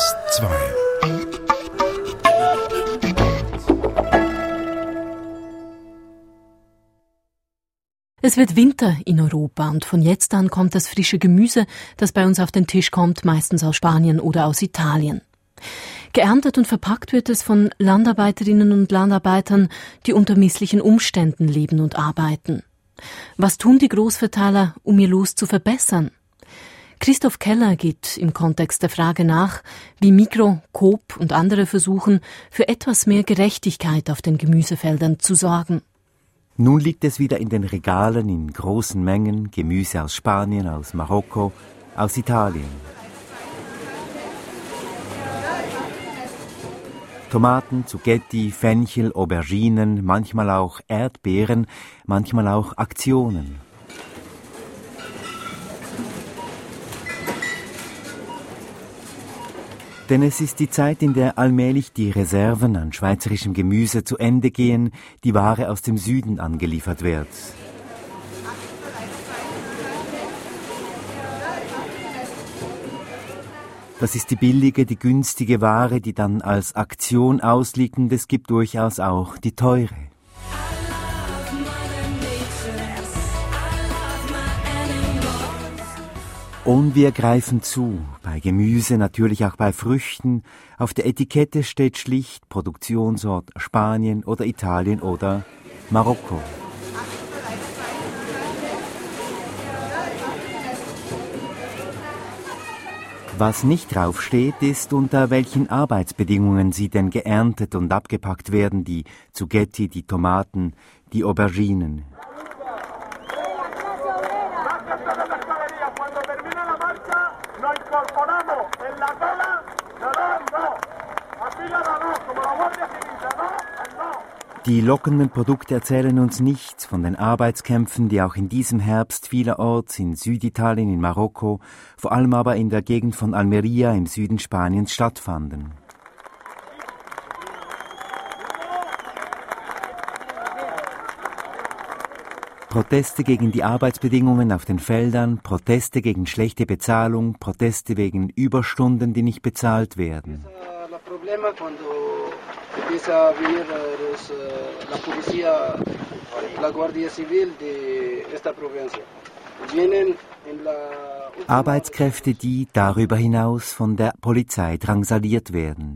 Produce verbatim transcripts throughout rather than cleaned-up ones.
S zwei. Es wird Winter in Europa und von jetzt an kommt das frische Gemüse, das bei uns auf den Tisch kommt, meistens aus Spanien oder aus Italien. Geerntet und verpackt wird es von Landarbeiterinnen und Landarbeitern, die unter misslichen Umständen leben und arbeiten. Was tun die Großverteiler, um ihr Los zu verbessern? Christoph Keller geht im Kontext der Frage nach, wie Migros, Coop und andere versuchen, für etwas mehr Gerechtigkeit auf den Gemüsefeldern zu sorgen. Nun liegt es wieder in den Regalen in großen Mengen, Gemüse aus Spanien, aus Marokko, aus Italien. Tomaten, Zucchetti, Fenchel, Auberginen, manchmal auch Erdbeeren, manchmal auch Aktionen. Denn es ist die Zeit, in der allmählich die Reserven an schweizerischem Gemüse zu Ende gehen, die Ware aus dem Süden angeliefert wird. Das ist die billige, die günstige Ware, die dann als Aktion ausliegt, und es gibt durchaus auch die teure. Und wir greifen zu, bei Gemüse, natürlich auch bei Früchten. Auf der Etikette steht schlicht Produktionsort Spanien oder Italien oder Marokko. Was nicht draufsteht, ist, unter welchen Arbeitsbedingungen sie denn geerntet und abgepackt werden, die Zucchetti, die Tomaten, die Auberginen. Die lockenden Produkte erzählen uns nichts von den Arbeitskämpfen, die auch in diesem Herbst vielerorts in Süditalien, in Marokko, vor allem aber in der Gegend von Almería im Süden Spaniens stattfanden. Proteste gegen die Arbeitsbedingungen auf den Feldern, Proteste gegen schlechte Bezahlung, Proteste wegen Überstunden, die nicht bezahlt werden. Arbeitskräfte, die darüber hinaus von der Polizei drangsaliert werden.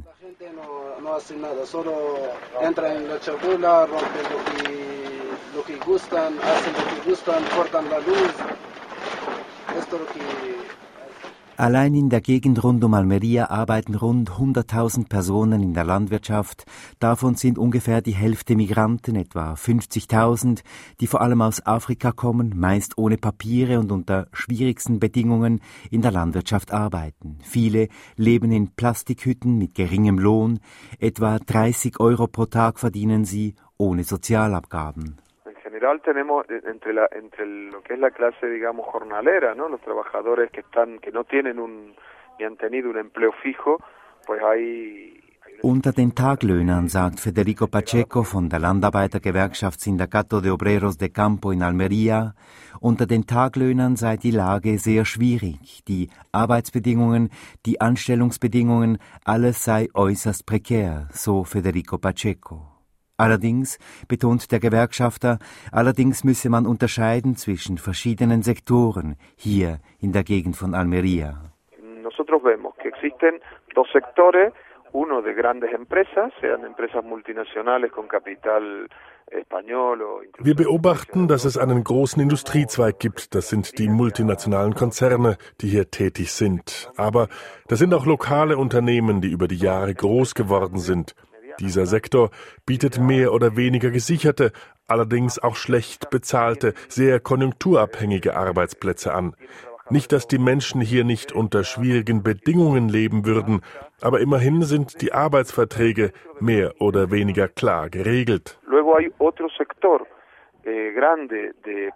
Allein in der Gegend rund um Almería arbeiten rund hunderttausend Personen in der Landwirtschaft. Davon sind ungefähr die Hälfte Migranten, etwa fünfzigtausend, die vor allem aus Afrika kommen, meist ohne Papiere und unter schwierigsten Bedingungen in der Landwirtschaft arbeiten. Viele leben in Plastikhütten mit geringem Lohn. Etwa dreißig Euro pro Tag verdienen sie ohne Sozialabgaben. En general tenemos entre la entre lo que es la clase, digamos, jornalera, ¿no? Los trabajadores que están que no tienen un ni han tenido un empleo fijo, pues hay. Unter den Taglöhnern, sagt Federico Pacheco von der Landarbeitergewerkschaft Sindicato de Obreros de Campo in Almería, unter den Taglöhnern sei die Lage sehr schwierig. Die Arbeitsbedingungen, die Anstellungsbedingungen, alles sei äußerst prekär, so Federico Pacheco. Allerdings, betont der Gewerkschafter, allerdings müsse man unterscheiden zwischen verschiedenen Sektoren hier in der Gegend von Almería. Nosotros vemos que existen dos sectores, uno de grandes empresas, sean empresas multinacionales con capital español o incluso. Wir beobachten, dass es einen großen Industriezweig gibt. Das sind die multinationalen Konzerne, die hier tätig sind. Aber das sind auch lokale Unternehmen, die über die Jahre groß geworden sind. Dieser Sektor bietet mehr oder weniger gesicherte, allerdings auch schlecht bezahlte, sehr konjunkturabhängige Arbeitsplätze an. Nicht, dass die Menschen hier nicht unter schwierigen Bedingungen leben würden, aber immerhin sind die Arbeitsverträge mehr oder weniger klar geregelt. Luego hay otro sector eh, grande de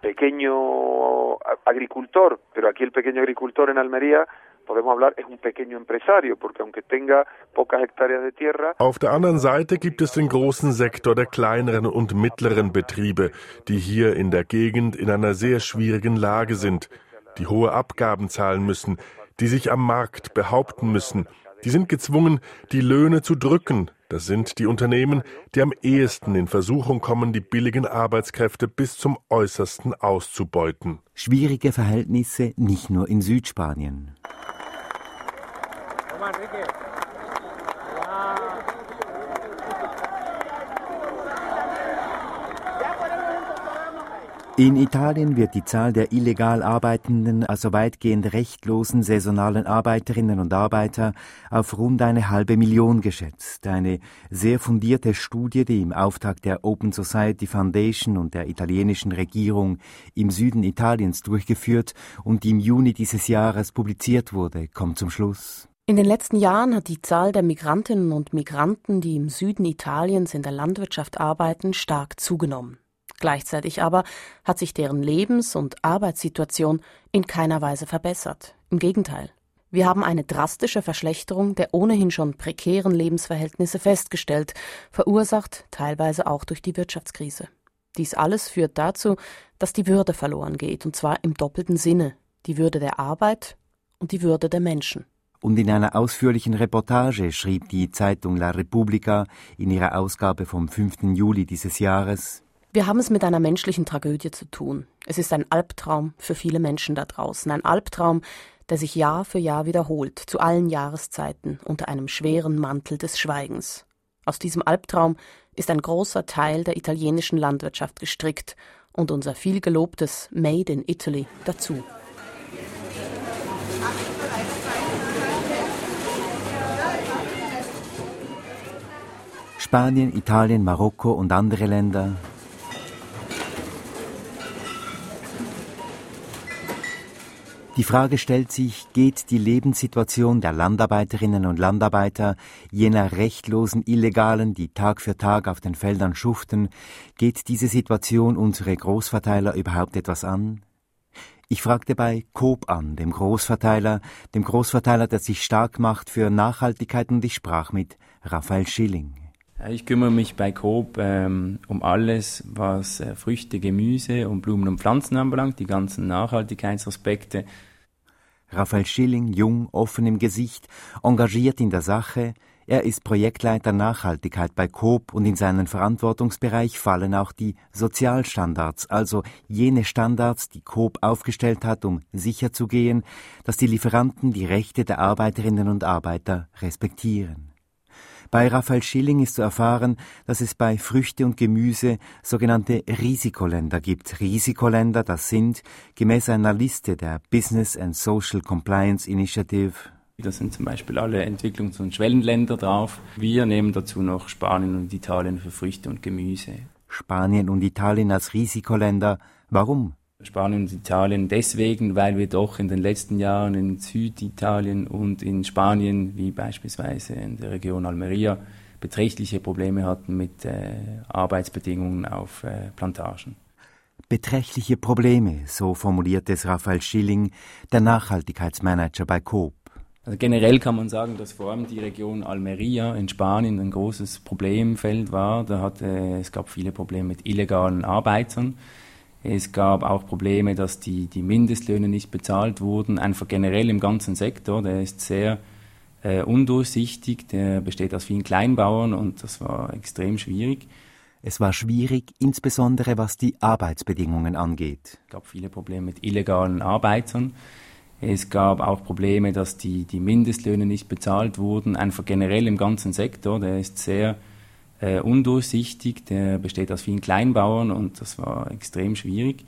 pequeño agricultor, pero aquí el pequeño agricultor en Almería podemos hablar, es un pequeño empresario, porque aunque tenga pocas hectáreas de tierra. Auf der anderen Seite gibt es den großen Sektor der kleineren und mittleren Betriebe, die hier in der Gegend in einer sehr schwierigen Lage sind, die hohe Abgaben zahlen müssen, die sich am Markt behaupten müssen, Die sind gezwungen, die Löhne zu drücken. Das sind die Unternehmen, die am ehesten in Versuchung kommen, die billigen Arbeitskräfte bis zum Äußersten auszubeuten. Schwierige Verhältnisse nicht nur in Südspanien. In Italien wird die Zahl der illegal arbeitenden, also weitgehend rechtlosen saisonalen Arbeiterinnen und Arbeiter auf rund eine halbe Million geschätzt. Eine sehr fundierte Studie, die im Auftrag der Open Society Foundation und der italienischen Regierung im Süden Italiens durchgeführt und die im Juni dieses Jahres publiziert wurde, kommt zum Schluss. In den letzten Jahren hat die Zahl der Migrantinnen und Migranten, die im Süden Italiens in der Landwirtschaft arbeiten, stark zugenommen. Gleichzeitig aber hat sich deren Lebens- und Arbeitssituation in keiner Weise verbessert. Im Gegenteil. Wir haben eine drastische Verschlechterung der ohnehin schon prekären Lebensverhältnisse festgestellt, verursacht teilweise auch durch die Wirtschaftskrise. Dies alles führt dazu, dass die Würde verloren geht, und zwar im doppelten Sinne: die Würde der Arbeit und die Würde der Menschen. Und in einer ausführlichen Reportage schrieb die Zeitung La Repubblica in ihrer Ausgabe vom fünften Juli dieses Jahres: Wir haben es mit einer menschlichen Tragödie zu tun. Es ist ein Albtraum für viele Menschen da draußen. Ein Albtraum, der sich Jahr für Jahr wiederholt, zu allen Jahreszeiten, unter einem schweren Mantel des Schweigens. Aus diesem Albtraum ist ein großer Teil der italienischen Landwirtschaft gestrickt und unser viel gelobtes Made in Italy dazu. Spanien, Italien, Marokko und andere Länder. Die Frage stellt sich, geht die Lebenssituation der Landarbeiterinnen und Landarbeiter, jener rechtlosen Illegalen, die Tag für Tag auf den Feldern schuften, geht diese Situation unsere Großverteiler überhaupt etwas an? Ich fragte bei Coop an, dem Großverteiler, dem Großverteiler, der sich stark macht für Nachhaltigkeit, und ich sprach mit Raphael Schilling. Ich kümmere mich bei Coop ähm, um alles, was äh, Früchte, Gemüse und Blumen und Pflanzen anbelangt, die ganzen Nachhaltigkeitsaspekte. Raphael Schilling, jung, offen im Gesicht, engagiert in der Sache. Er ist Projektleiter Nachhaltigkeit bei Coop und in seinen Verantwortungsbereich fallen auch die Sozialstandards, also jene Standards, die Coop aufgestellt hat, um sicherzugehen, dass die Lieferanten die Rechte der Arbeiterinnen und Arbeiter respektieren. Bei Raphael Schilling ist zu erfahren, dass es bei Früchte und Gemüse sogenannte Risikoländer gibt. Risikoländer, das sind gemäß einer Liste der Business and Social Compliance Initiative. Da sind zum Beispiel alle Entwicklungs- und Schwellenländer drauf. Wir nehmen dazu noch Spanien und Italien für Früchte und Gemüse. Spanien und Italien als Risikoländer. Warum? Spanien und Italien deswegen, weil wir doch in den letzten Jahren in Süditalien und in Spanien, wie beispielsweise in der Region Almeria, beträchtliche Probleme hatten mit äh, Arbeitsbedingungen auf äh, Plantagen. Beträchtliche Probleme, so formuliert es Raphael Schilling, der Nachhaltigkeitsmanager bei Coop. Also generell kann man sagen, dass vor allem die Region Almeria in Spanien ein großes Problemfeld war. Da hat, äh, es gab viele Probleme mit illegalen Arbeitern. Es gab auch Probleme, dass die, die Mindestlöhne nicht bezahlt wurden. Einfach generell im ganzen Sektor, der ist sehr äh, undurchsichtig, der besteht aus vielen Kleinbauern und das war extrem schwierig. Es war schwierig, insbesondere was die Arbeitsbedingungen angeht. Es gab viele Probleme mit illegalen Arbeitern. Es gab auch Probleme, dass die, die Mindestlöhne nicht bezahlt wurden. Einfach generell im ganzen Sektor, der ist sehr Äh, undurchsichtig, der besteht aus vielen Kleinbauern und das war extrem schwierig.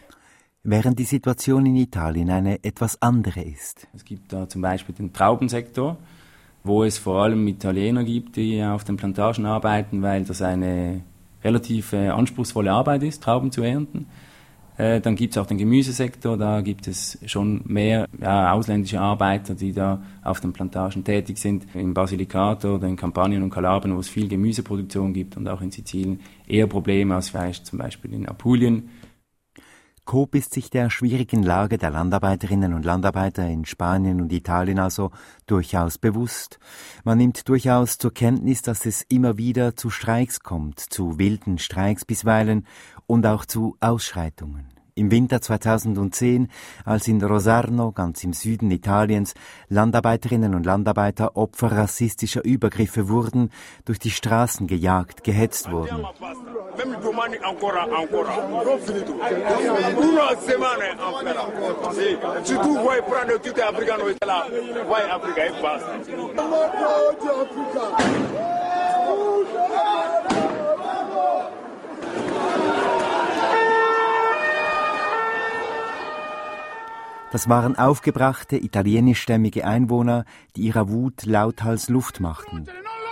Während die Situation in Italien eine etwas andere ist. Es gibt da zum Beispiel den Traubensektor, wo es vor allem Italiener gibt, die auf den Plantagen arbeiten, weil das eine relativ äh, anspruchsvolle Arbeit ist, Trauben zu ernten. Äh, dann gibt es auch den Gemüsesektor, da gibt es schon mehr ja, ausländische Arbeiter, die da auf den Plantagen tätig sind. In Basilicata oder in Kampanien und Kalabrien, wo es viel Gemüseproduktion gibt und auch in Sizilien eher Probleme als vielleicht zum Beispiel in Apulien. Coop ist sich der schwierigen Lage der Landarbeiterinnen und Landarbeiter in Spanien und Italien also durchaus bewusst. Man nimmt durchaus zur Kenntnis, dass es immer wieder zu Streiks kommt, zu wilden Streiks bisweilen und auch zu Ausschreitungen. Im Winter zweitausendzehn, als in Rosarno, ganz im Süden Italiens, Landarbeiterinnen und Landarbeiter Opfer rassistischer Übergriffe wurden, durch die Straßen gejagt, gehetzt wurden. Das waren aufgebrachte italienischstämmige Einwohner, die ihrer Wut lauthals Luft machten.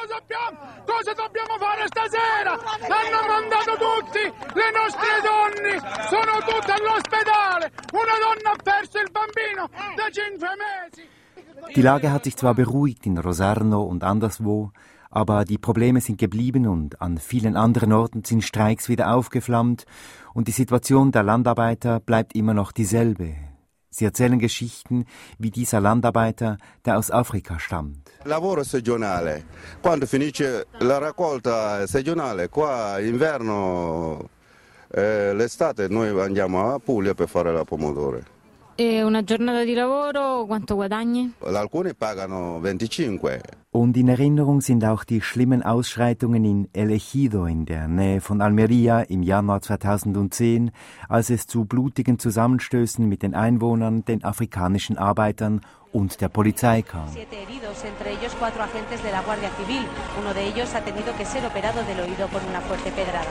Cosa dobbiamo fare stasera? Hanno mandato tutti, le nostre donne sono tutte all'ospedale. Una donna ha perso il bambino da cinque mesi. Die Lage hat sich zwar beruhigt in Rosarno und anderswo, aber die Probleme sind geblieben und an vielen anderen Orten sind Streiks wieder aufgeflammt und die Situation der Landarbeiter bleibt immer noch dieselbe. Sie erzählen Geschichten wie dieser Landarbeiter, der aus Afrika stammt. Lavoro stagionale. Quando finisce la raccolta stagionale, qua inverno, eh, l'estate noi andiamo a Puglia per fare la pomodoro. E una giornata di lavoro, quanto guadagni? Alcuni pagano venticinque. Und in Erinnerung sind auch die schlimmen Ausschreitungen in El Ejido in der Nähe von Almería im Januar zweitausendzehn, als es zu blutigen Zusammenstößen mit den Einwohnern, den afrikanischen Arbeitern und der Polizei kam. Siete heridos, entre ellos cuatro agentes de la Guardia Civil. Uno de ellos ha tenido que ser operado del oído por una fuerte pedrada.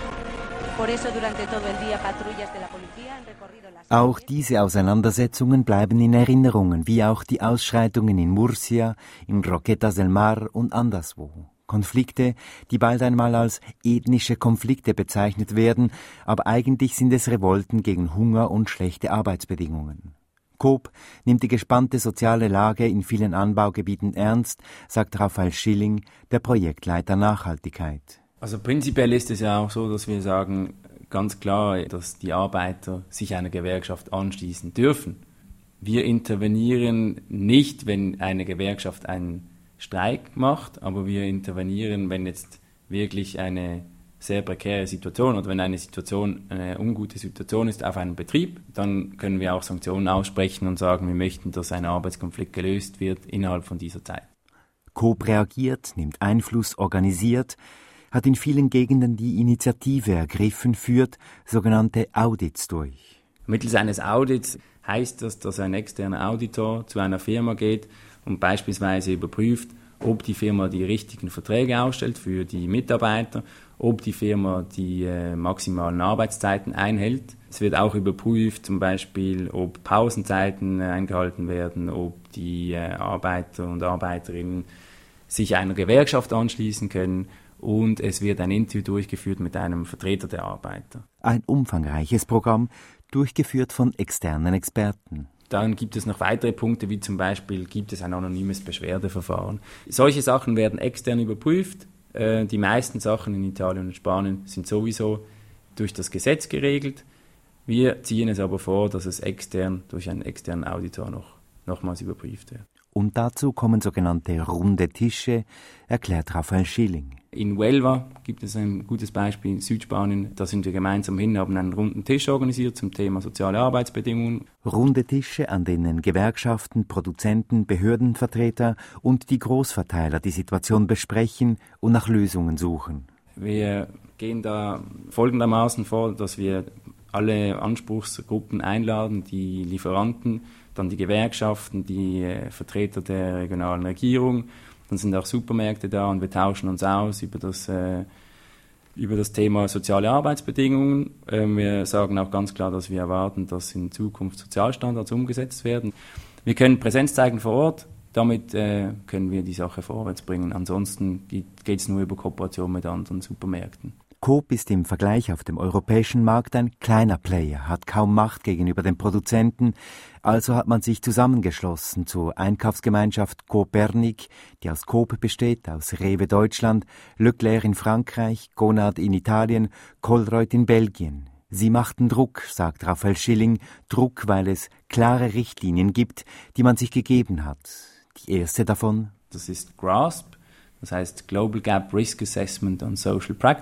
Por eso durante todo el día patrullas de la policía han recorrido las... Auch diese Auseinandersetzungen bleiben in Erinnerungen, wie auch die Ausschreitungen in Murcia, in Roquetas del Mar und anderswo. Konflikte, die bald einmal als ethnische Konflikte bezeichnet werden, aber eigentlich sind es Revolten gegen Hunger und schlechte Arbeitsbedingungen. Coop nimmt die gespannte soziale Lage in vielen Anbaugebieten ernst, sagt Raphael Schilling, der Projektleiter Nachhaltigkeit. Also prinzipiell ist es ja auch so, dass wir sagen, ganz klar, dass die Arbeiter sich einer Gewerkschaft anschließen dürfen. Wir intervenieren nicht, wenn eine Gewerkschaft einen Streik macht, aber wir intervenieren, wenn jetzt wirklich eine sehr prekäre Situation oder wenn eine Situation eine ungute Situation ist auf einem Betrieb, dann können wir auch Sanktionen aussprechen und sagen, wir möchten, dass ein Arbeitskonflikt gelöst wird innerhalb von dieser Zeit. Coop reagiert, nimmt Einfluss, organisiert, hat in vielen Gegenden die Initiative ergriffen, führt sogenannte Audits durch. Mittels eines Audits heißt das, dass ein externer Auditor zu einer Firma geht und beispielsweise überprüft, ob die Firma die richtigen Verträge ausstellt für die Mitarbeiter, ob die Firma die äh, maximalen Arbeitszeiten einhält. Es wird auch überprüft, zum Beispiel, ob Pausenzeiten äh, eingehalten werden, ob die äh, Arbeiter und Arbeiterinnen sich einer Gewerkschaft anschließen können. Und es wird ein Interview durchgeführt mit einem Vertreter der Arbeiter. Ein umfangreiches Programm, durchgeführt von externen Experten. Dann gibt es noch weitere Punkte, wie zum Beispiel gibt es ein anonymes Beschwerdeverfahren. Solche Sachen werden extern überprüft. Äh, die meisten Sachen in Italien und Spanien sind sowieso durch das Gesetz geregelt. Wir ziehen es aber vor, dass es extern durch einen externen Auditor noch, nochmals überprüft wird. Und dazu kommen sogenannte runde Tische, erklärt Raphael Schilling. In Huelva gibt es ein gutes Beispiel in Südspanien. Da sind wir gemeinsam hin, haben einen runden Tisch organisiert zum Thema soziale Arbeitsbedingungen. Runde Tische, an denen Gewerkschaften, Produzenten, Behördenvertreter und die Großverteiler die Situation besprechen und nach Lösungen suchen. Wir gehen da folgendermaßen vor, dass wir alle Anspruchsgruppen einladen, die Lieferanten, dann die Gewerkschaften, die äh, Vertreter der regionalen Regierung. Dann sind auch Supermärkte da und wir tauschen uns aus über das, äh, über das Thema soziale Arbeitsbedingungen. Ähm, wir sagen auch ganz klar, dass wir erwarten, dass in Zukunft Sozialstandards umgesetzt werden. Wir können Präsenz zeigen vor Ort, damit äh, können wir die Sache vorwärts bringen. Ansonsten geht es nur über Kooperation mit anderen Supermärkten. Coop ist im Vergleich auf dem europäischen Markt ein kleiner Player, hat kaum Macht gegenüber den Produzenten, also hat man sich zusammengeschlossen zur Einkaufsgemeinschaft Copernic, die aus Coop besteht, aus Rewe Deutschland, Leclerc in Frankreich, Gonad in Italien, Colruyt in Belgien. Sie machten Druck, sagt Raphael Schilling, Druck, weil es klare Richtlinien gibt, die man sich gegeben hat. Die erste davon? Das ist GRASP. Das heißt Global Gap Risk Assessment on Social Practice.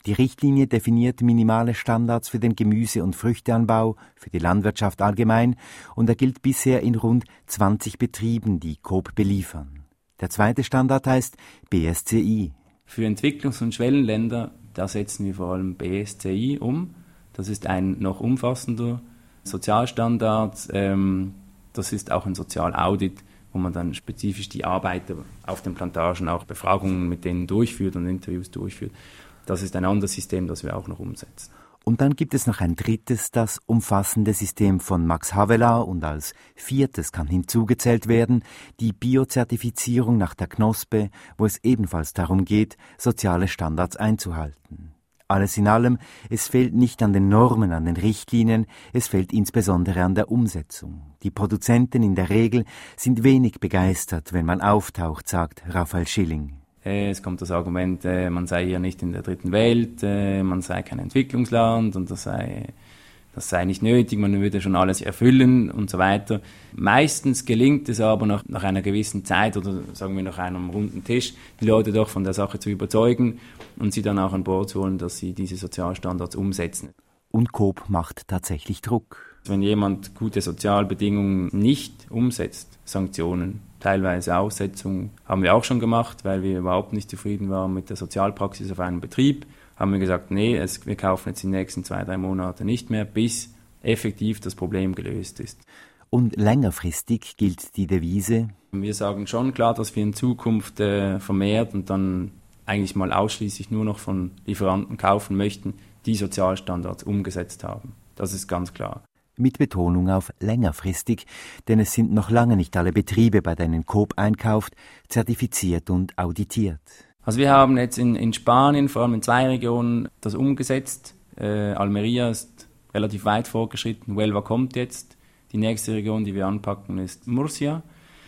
Die Richtlinie definiert minimale Standards für den Gemüse- und Früchteanbau, für die Landwirtschaft allgemein, und er gilt bisher in rund zwanzig Betrieben, die Coop beliefern. Der zweite Standard heißt B S C I. Für Entwicklungs- und Schwellenländer, da setzen wir vor allem B S C I um. Das ist ein noch umfassender Sozialstandard. Ähm, das ist auch ein Sozialaudit, wo man dann spezifisch die Arbeiter auf den Plantagen auch Befragungen mit denen durchführt und Interviews durchführt. Das ist ein anderes System, das wir auch noch umsetzen. Und dann gibt es noch ein drittes, das umfassende System von Max Havelaar, und als viertes kann hinzugezählt werden die Biozertifizierung nach der Knospe, wo es ebenfalls darum geht, soziale Standards einzuhalten. Alles in allem, es fehlt nicht an den Normen, an den Richtlinien, es fehlt insbesondere an der Umsetzung. Die Produzenten in der Regel sind wenig begeistert, wenn man auftaucht, sagt Raphael Schilling. Es kommt das Argument, man sei hier nicht in der dritten Welt, man sei kein Entwicklungsland und das sei, das sei nicht nötig, man würde schon alles erfüllen und so weiter. Meistens gelingt es aber nach, nach einer gewissen Zeit oder sagen wir nach einem runden Tisch, die Leute doch von der Sache zu überzeugen und sie dann auch an Bord zu holen, dass sie diese Sozialstandards umsetzen. Und Coop macht tatsächlich Druck. Wenn jemand gute Sozialbedingungen nicht umsetzt, Sanktionen, teilweise Aussetzungen, haben wir auch schon gemacht, weil wir überhaupt nicht zufrieden waren mit der Sozialpraxis auf einem Betrieb, haben wir gesagt, nee, es, wir kaufen jetzt die nächsten zwei, drei Monate nicht mehr, bis effektiv das Problem gelöst ist. Und längerfristig gilt die Devise? Wir sagen schon klar, dass wir in Zukunft äh, vermehrt und dann eigentlich mal ausschließlich nur noch von Lieferanten kaufen möchten, die Sozialstandards umgesetzt haben. Das ist ganz klar. Mit Betonung auf längerfristig, denn es sind noch lange nicht alle Betriebe, bei denen Coop einkauft, zertifiziert und auditiert. Also wir haben jetzt in, in Spanien, vor allem in zwei Regionen, das umgesetzt. Äh, Almeria ist relativ weit fortgeschritten, Huelva kommt jetzt. Die nächste Region, die wir anpacken, ist Murcia.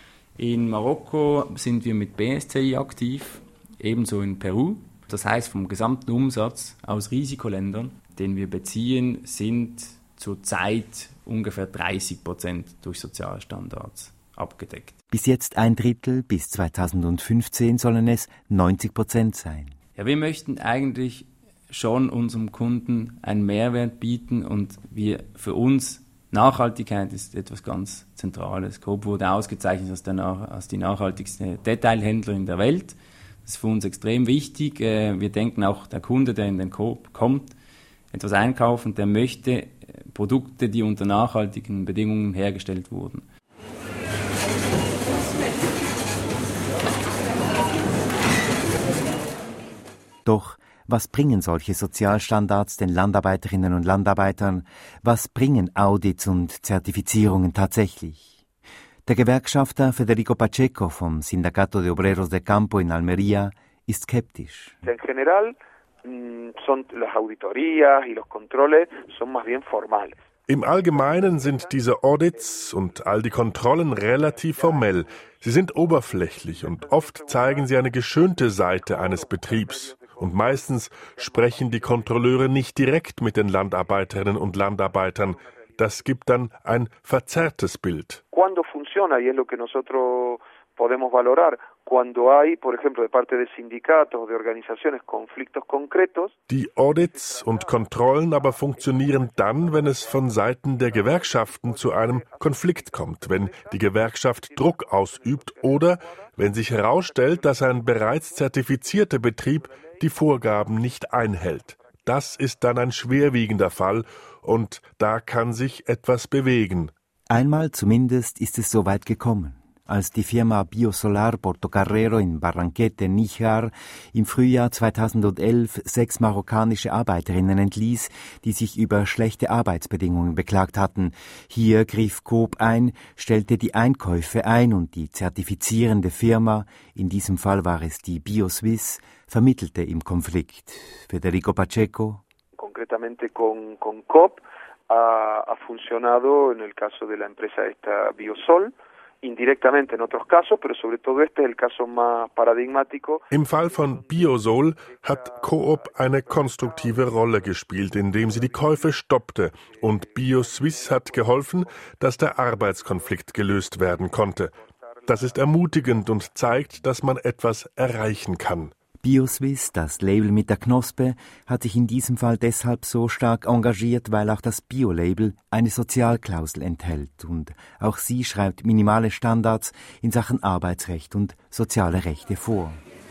In Marokko sind wir mit B S C I aktiv, ebenso in Peru. Das heißt, vom gesamten Umsatz aus Risikoländern, den wir beziehen, sind zurzeit ungefähr dreißig Prozent durch Sozialstandards abgedeckt. Bis jetzt ein Drittel, bis zweitausendfünfzehn sollen es neunzig Prozent sein. Ja, wir möchten eigentlich schon unserem Kunden einen Mehrwert bieten und wir, für uns Nachhaltigkeit ist etwas ganz Zentrales. Coop wurde ausgezeichnet als, der, als die nachhaltigste Detailhändlerin der Welt. Das ist für uns extrem wichtig. Wir denken auch, der Kunde, der in den Coop kommt, etwas einkaufen, der möchte Produkte, die unter nachhaltigen Bedingungen hergestellt wurden. Doch was bringen solche Sozialstandards den Landarbeiterinnen und Landarbeitern? Was bringen Audits und Zertifizierungen tatsächlich? Der Gewerkschafter Federico Pacheco vom Sindacato de Obreros de Campo in Almería ist skeptisch. En general, son las auditorías y los controles son más bien formales. Im Allgemeinen sind diese Audits und all die Kontrollen relativ formell. Sie sind oberflächlich und oft zeigen sie eine geschönte Seite eines Betriebs. Und meistens sprechen die Kontrolleure nicht direkt mit den Landarbeiterinnen und Landarbeitern. Das gibt dann ein verzerrtes Bild. Cuando funciona, y es lo que nosotros podemos valorar, cuando hay, por ejemplo, de parte de sindicatos o de organizaciones conflictos concretos. Die Audits und Kontrollen aber funktionieren dann, wenn es von Seiten der Gewerkschaften zu einem Konflikt kommt, wenn die Gewerkschaft Druck ausübt oder wenn sich herausstellt, dass ein bereits zertifizierter Betrieb die Vorgaben nicht einhält. Das ist dann ein schwerwiegender Fall und da kann sich etwas bewegen. Einmal zumindest ist es so weit gekommen. Als die Firma Biosolar Portocarrero in Barranquete, Níjar, im Frühjahr zweitausendelf sechs marokkanische Arbeiterinnen entließ, die sich über schlechte Arbeitsbedingungen beklagt hatten. Hier griff Coop ein, stellte die Einkäufe ein und die zertifizierende Firma, in diesem Fall war es die BioSwiss, vermittelte im Konflikt. Federico Pacheco. Concretamente con, con Coop ha, ha funcionado en el caso de la empresa esta Biosol. Indirectamente en otros casos, pero sobre todo este es el caso más paradigmático. Im Fall von Biosol hat Coop eine konstruktive Rolle gespielt, indem sie die Käufe stoppte und BioSwiss hat geholfen, dass der Arbeitskonflikt gelöst werden konnte. Das ist ermutigend und zeigt, dass man etwas erreichen kann. Bioswiss, das Label mit der Knospe, hat sich in diesem Fall deshalb so stark engagiert, weil auch das Bio-Label eine Sozialklausel enthält und auch sie schreibt minimale Standards in Sachen Arbeitsrecht und soziale Rechte vor.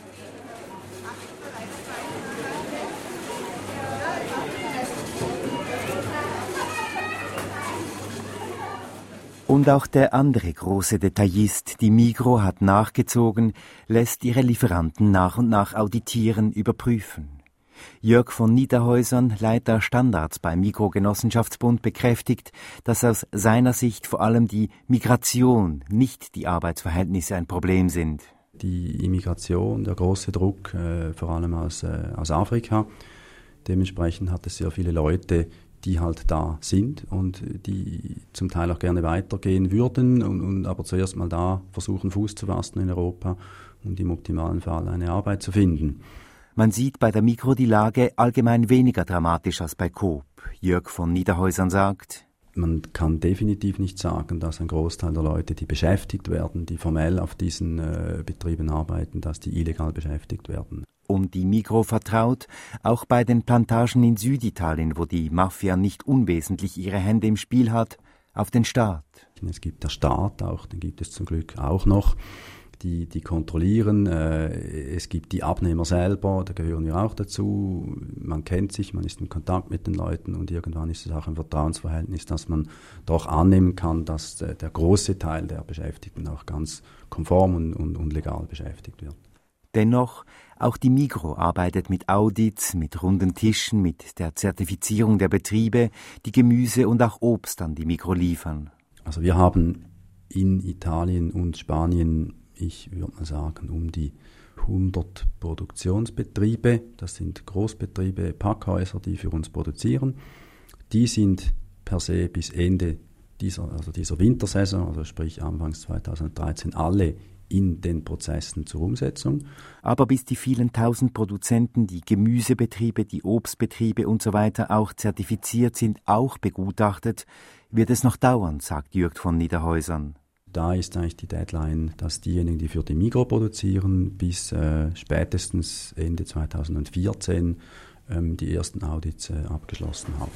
Und auch der andere große Detaillist, die Migros, hat nachgezogen, lässt ihre Lieferanten nach und nach auditieren, überprüfen. Jörg von Niederhäusern, Leiter Standards beim Migros Genossenschaftsbund, bekräftigt, dass aus seiner Sicht vor allem die Migration, nicht die Arbeitsverhältnisse ein Problem sind. Die Immigration, der große Druck, äh, vor allem aus, äh, aus Afrika. Dementsprechend hat es sehr viele Leute, die halt da sind und die zum Teil auch gerne weitergehen würden und, und aber zuerst mal da versuchen, Fuß zu fassen in Europa und im optimalen Fall eine Arbeit zu finden. Man sieht bei der Migros die Lage allgemein weniger dramatisch als bei Coop. Jörg von Niederhäusern sagt: Man kann definitiv nicht sagen, dass ein Großteil der Leute, die beschäftigt werden, die formell auf diesen äh, Betrieben arbeiten, dass die illegal beschäftigt werden. Und die Migros vertraut, auch bei den Plantagen in Süditalien, wo die Mafia nicht unwesentlich ihre Hände im Spiel hat, auf den Staat. Es gibt der Staat auch, den gibt es zum Glück auch noch, die, die kontrollieren. Äh, es gibt die Abnehmer selber, da gehören wir auch dazu. Man kennt sich, man ist in Kontakt mit den Leuten und irgendwann ist es auch ein Vertrauensverhältnis, dass man doch annehmen kann, dass äh, der große Teil der Beschäftigten auch ganz konform und, und, und legal beschäftigt wird. Dennoch, auch die Migros arbeitet mit Audits, mit runden Tischen, mit der Zertifizierung der Betriebe, die Gemüse und auch Obst an die Migros liefern. Also wir haben in Italien und Spanien, ich würde mal sagen, um die hundert Produktionsbetriebe. Das sind Großbetriebe, Packhäuser, die für uns produzieren. Die sind per se bis Ende dieser, also dieser Wintersaison, also sprich Anfangs zweitausenddreizehn, alle in den Prozessen zur Umsetzung. Aber bis die vielen tausend Produzenten, die Gemüsebetriebe, die Obstbetriebe und so weiter auch zertifiziert sind, auch begutachtet, wird es noch dauern, sagt Jörg von Niederhäusern. Da ist eigentlich die Deadline, dass diejenigen, die für die Migros produzieren, bis äh, spätestens Ende zweitausendvierzehn ähm, die ersten Audits äh, abgeschlossen haben.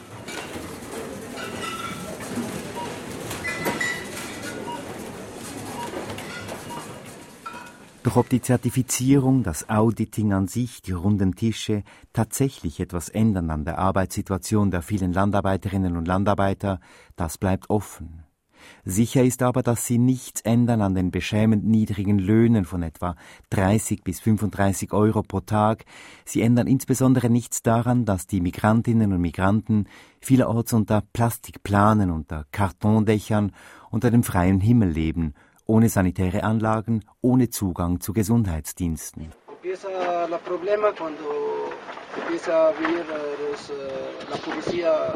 Doch ob die Zertifizierung, das Auditing an sich, die runden Tische tatsächlich etwas ändern an der Arbeitssituation der vielen Landarbeiterinnen und Landarbeiter, das bleibt offen. Sicher ist aber, dass sie nichts ändern an den beschämend niedrigen Löhnen von etwa dreißig bis fünfunddreißig Euro pro Tag. Sie ändern insbesondere nichts daran, dass die Migrantinnen und Migranten vielerorts unter Plastikplanen, unter Kartondächern, unter dem freien Himmel leben, ohne sanitäre Anlagen, ohne Zugang zu Gesundheitsdiensten. Empieza el problema cuando empieza a venir los, la policía,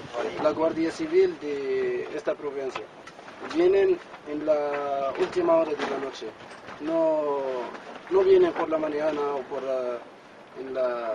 la Guardia Civil de esta provincia. Vienen en la última hora de la noche. No, no vienen por la mañana o por la, en la,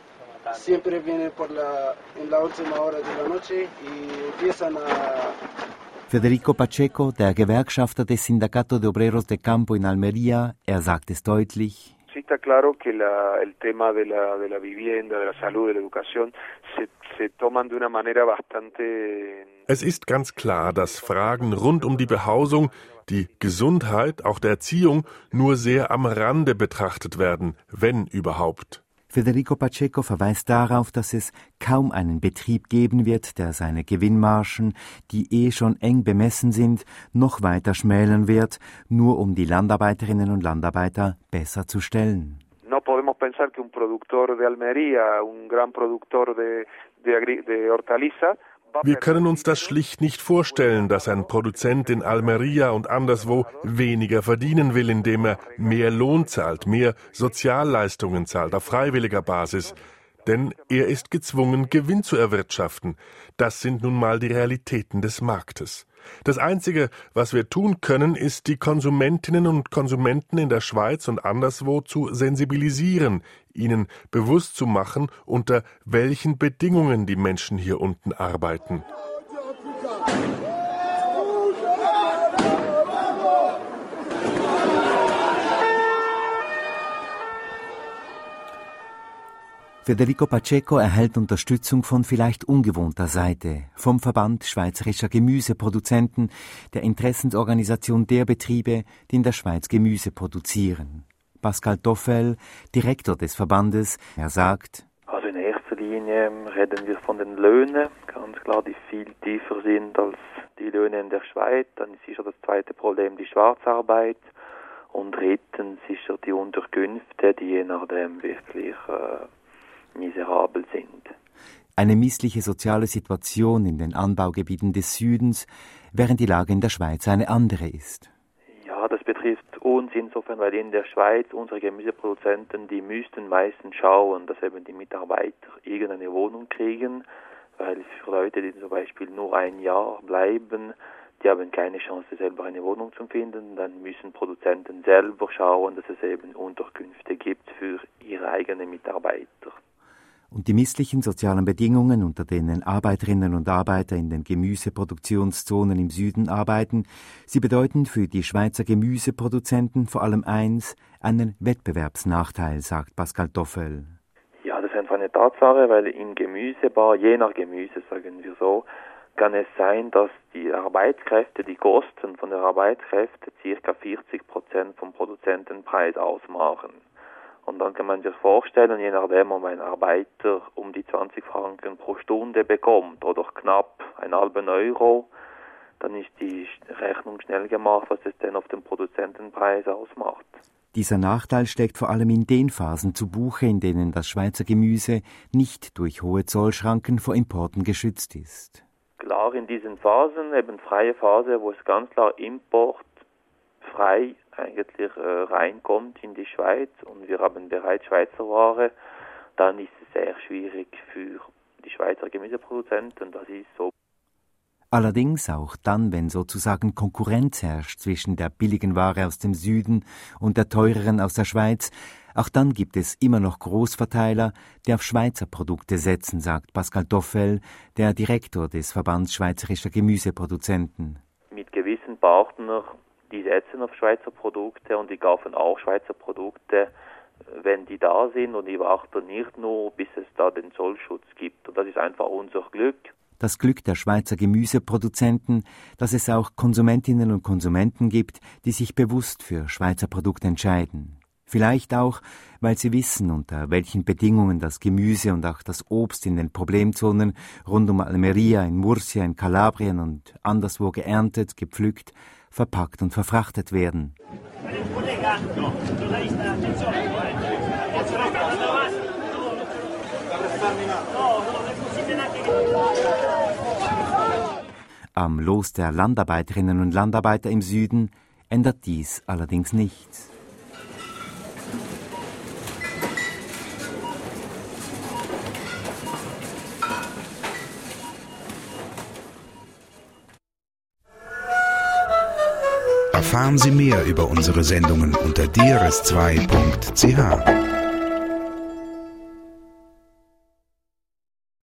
siempre vienen por la, en la última hora de la noche y empiezan a. Federico Pacheco, der Gewerkschafter des Sindicato de Obreros de Campo in Almería, er sagt es deutlich. Sí está claro que la, el tema de la, de la vivienda, de la salud, de la educación se, se toman de una manera bastante. Es ist ganz klar, dass Fragen rund um die Behausung, die Gesundheit, auch der Erziehung nur sehr am Rande betrachtet werden, wenn überhaupt. Federico Pacheco verweist darauf, dass es kaum einen Betrieb geben wird, der seine Gewinnmargen, die eh schon eng bemessen sind, noch weiter schmälern wird, nur um die Landarbeiterinnen und Landarbeiter besser zu stellen. No podemos pensar que un productor de Almería, un gran productor de, de, de hortaliza. Wir können uns das schlicht nicht vorstellen, dass ein Produzent in Almería und anderswo weniger verdienen will, indem er mehr Lohn zahlt, mehr Sozialleistungen zahlt, auf freiwilliger Basis. Denn er ist gezwungen, Gewinn zu erwirtschaften. Das sind nun mal die Realitäten des Marktes. Das Einzige, was wir tun können, ist, die Konsumentinnen und Konsumenten in der Schweiz und anderswo zu sensibilisieren, ihnen bewusst zu machen, unter welchen Bedingungen die Menschen hier unten arbeiten. Federico Pacheco erhält Unterstützung von vielleicht ungewohnter Seite, vom Verband Schweizerischer Gemüseproduzenten, der Interessensorganisation der Betriebe, die in der Schweiz Gemüse produzieren. Pascal Toffel, Direktor des Verbandes, er sagt: Also in erster Linie reden wir von den Löhnen, ganz klar, die viel tiefer sind als die Löhne in der Schweiz. Dann ist sicher das zweite Problem die Schwarzarbeit. Und drittens sicher die Unterkünfte, die je nachdem wirklich äh, miserabel sind. Eine missliche soziale Situation in den Anbaugebieten des Südens, während die Lage in der Schweiz eine andere ist. Ja, das betrifft uns insofern, weil in der Schweiz unsere Gemüseproduzenten, die müssten meistens schauen, dass eben die Mitarbeiter irgendeine Wohnung kriegen, weil für Leute, die zum Beispiel nur ein Jahr bleiben, die haben keine Chance, selber eine Wohnung zu finden. Dann müssen Produzenten selber schauen, dass es eben Unterkünfte gibt für ihre eigenen Mitarbeiter. Und die misslichen sozialen Bedingungen, unter denen Arbeiterinnen und Arbeiter in den Gemüseproduktionszonen im Süden arbeiten, sie bedeuten für die Schweizer Gemüseproduzenten vor allem eins, einen Wettbewerbsnachteil, sagt Pascal Toffel. Ja, das ist einfach eine Tatsache, weil in Gemüsebar, je nach Gemüse, sagen wir so, kann es sein, dass die Arbeitskräfte, die Kosten von der Arbeitskräfte ca. vierzig Prozent vom Produzentenpreis ausmachen. Und dann kann man sich vorstellen, je nachdem, ob ein Arbeiter um die zwanzig Franken pro Stunde bekommt oder knapp einen halben Euro, dann ist die Rechnung schnell gemacht, was es denn auf dem Produzentenpreis ausmacht. Dieser Nachteil schlägt vor allem in den Phasen zu Buche, in denen das Schweizer Gemüse nicht durch hohe Zollschranken vor Importen geschützt ist. Klar, in diesen Phasen, eben freie Phase, wo es ganz klar importfrei eigentlich äh, reinkommt in die Schweiz und wir haben bereits Schweizer Ware, dann ist es sehr schwierig für die Schweizer Gemüseproduzenten, das ist so. Allerdings auch dann, wenn sozusagen Konkurrenz herrscht zwischen der billigen Ware aus dem Süden und der teureren aus der Schweiz, auch dann gibt es immer noch Großverteiler, die auf Schweizer Produkte setzen, sagt Pascal Toffel, der Direktor des Verbands Schweizerischer Gemüseproduzenten. Mit gewissen Partnern, die setzen auf Schweizer Produkte und die kaufen auch Schweizer Produkte, wenn die da sind, und die warten nicht nur, bis es da den Zollschutz gibt. Und das ist einfach unser Glück. Das Glück der Schweizer Gemüseproduzenten, dass es auch Konsumentinnen und Konsumenten gibt, die sich bewusst für Schweizer Produkte entscheiden. Vielleicht auch, weil sie wissen, unter welchen Bedingungen das Gemüse und auch das Obst in den Problemzonen rund um Almeria, in Murcia, in Kalabrien und anderswo geerntet, gepflückt, verpackt und verfrachtet werden. Am Los der Landarbeiterinnen und Landarbeiter im Süden ändert dies allerdings nichts. Erfahren Sie mehr über unsere Sendungen unter d r s zwei punkt c h.